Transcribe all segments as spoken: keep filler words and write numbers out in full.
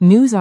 News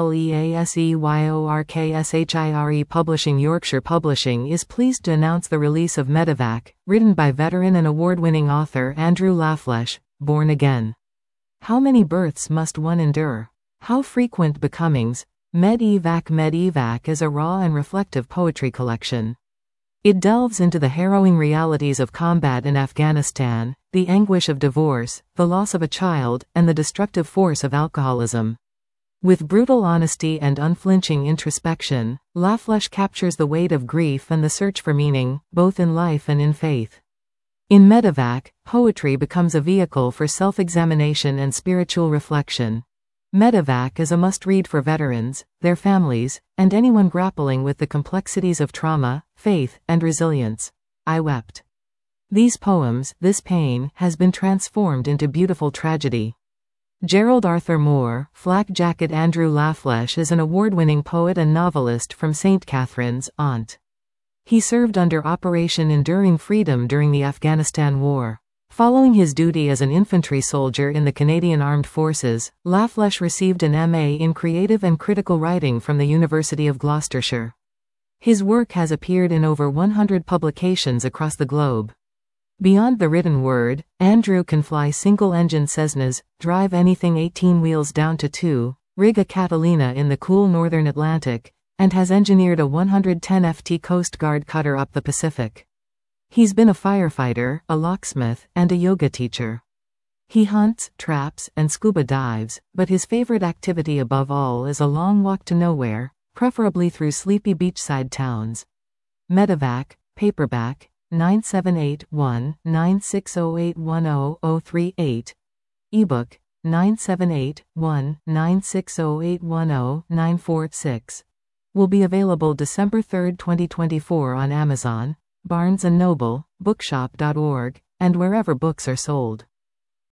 Releaseyorkshire Publishing. Yorkshire Publishing is pleased to announce the release of Medevac, written by veteran and award-winning author Andrew Lafleche, Born Again. How many births must one endure? How frequent becomings? Medevac. Medevac is a raw and reflective poetry collection. It delves into the harrowing realities of combat in Afghanistan, the anguish of divorce, the loss of a child, and the destructive force of alcoholism. With brutal honesty and unflinching introspection, Lafleche captures the weight of grief and the search for meaning, both in life and in faith. In Medevac, poetry becomes a vehicle for self-examination and spiritual reflection. Medevac is a must-read for veterans, their families, and anyone grappling with the complexities of trauma, faith, and resilience. I wept. These poems, this pain, has been transformed into beautiful tragedy. Gerald Arthur Moore, Flak Jacket. Andrew Lafleche is an award-winning poet and novelist from Saint Catharines, Ont. He served under Operation Enduring Freedom during the Afghanistan War. Following his duty as an infantry soldier in the Canadian Armed Forces, Lafleche received an M A in Creative and Critical Writing from the University of Gloucestershire. His work has appeared in over one hundred publications across the globe. Beyond the written word, Andrew can fly single-engine Cessnas, drive anything eighteen wheels down to two, rig a Catalina in the cool northern Atlantic, and has engineered a one hundred ten foot Coast Guard cutter up the Pacific. He's been a firefighter, a locksmith, and a yoga teacher. He hunts, traps, and scuba dives, but his favorite activity above all is a long walk to nowhere, preferably through sleepy beachside towns. Medevac, paperback, nine seven eight one, nine six zero eight one zero zero three eight. Ebook, nine seven eight one, nine six zero eight one zero nine four six. Will be available December third, twenty twenty-four on Amazon, Barnes and Noble, bookshop dot org, and wherever books are sold.